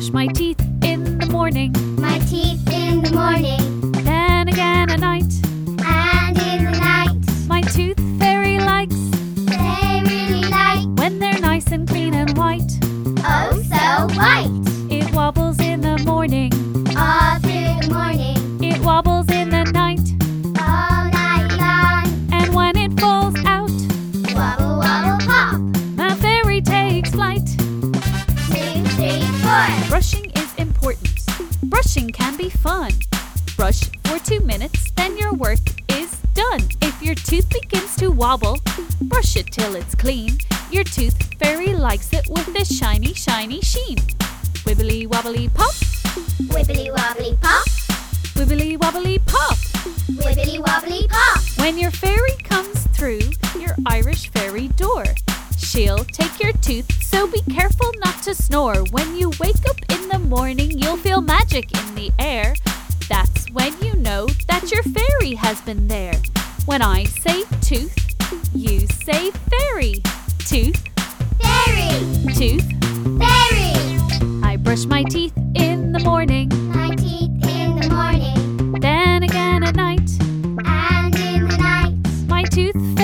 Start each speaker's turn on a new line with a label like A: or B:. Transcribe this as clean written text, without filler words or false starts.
A: brush my teeth in the morning.
B: My teeth in the morning.
A: Then again at night.
B: And in the night.
A: My tooth fairy likes
B: They really like.
A: when they're nice and clean and white.
B: Oh, so white.
A: It wobbles in the morning.
B: All through the morning.
A: It wobbles in the night.
B: All night long.
A: And when it falls out,
B: Wobble, wobble, pop.
A: my fairy takes flight.
B: 2, 3, 4.
A: Brushing is important. Brushing can be fun. Brush for 2 minutes, then your work is done. If your tooth begins to wobble, brush it till it's clean. Your tooth fairy likes it with this shiny, shiny sheen. Wibbly wobbly pop,
B: Wibbly wobbly pop.
A: wibbly wobbly pop.
B: Wibbly wobbly pop.
A: When your fairy comes through your Irish fairy door, she'll take your tooth, so be careful not to snore. When you wake up in the morning, you'll feel magic in the air. That's when you know that your fairy has been there. When I say tooth, you say fairy. Tooth,
B: Fairy.
A: tooth.
B: Fairy.
A: I brush my teeth in the morning.
B: My teeth in the morning.
A: Then again at night.
B: And in the night.
A: My tooth